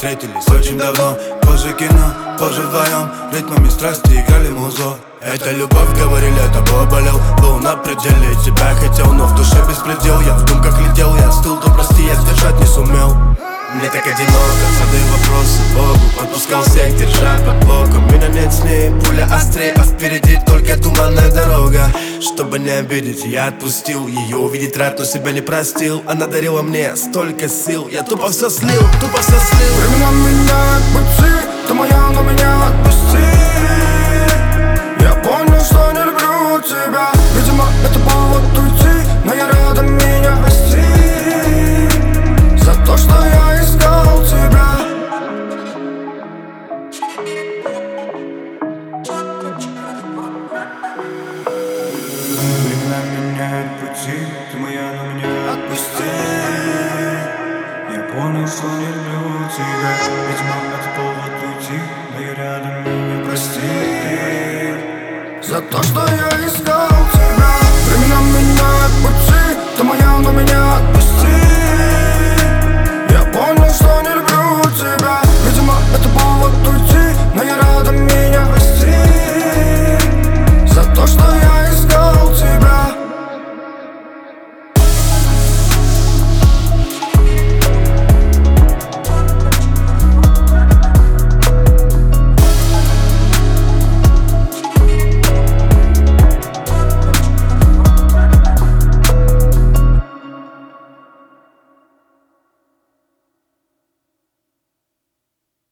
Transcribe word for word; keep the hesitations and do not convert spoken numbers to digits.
встретились очень давно. Позже кино, позже вдвоем, ритмами страсти играли музло. Это любовь, говорили, я тобой болел. Был на пределе, тебя хотел, но в душе беспредел. Я в думках летел, я остыл, то прости, я сдержать не сумел. Мне так одиноко, задаю вопросы Богу. Отпускал всех, держа под боком. Меня нет с ней, пуля острее, а впереди только туманная дорога. Чтобы не обидеть, я отпустил ее. Увидеть рад, но себя не простил. Она дарила мне столько сил. Я тупо все слил, тупо все слил. Времена меняют пути, ты моя, но меня отпусти. Я понял, что не люблю тебя. Видимо, это повод уйти, но я рядом, меня прости. За то, что я искал тебя. Времена меняют пути, ты моя, но меня отпусти. Я понял, что не люблю тебя. Видимо, это повод уйти, но я рядом, меня прости. За то, что я искал тебя. Времена меняют пути, ты моя, но меня отпусти.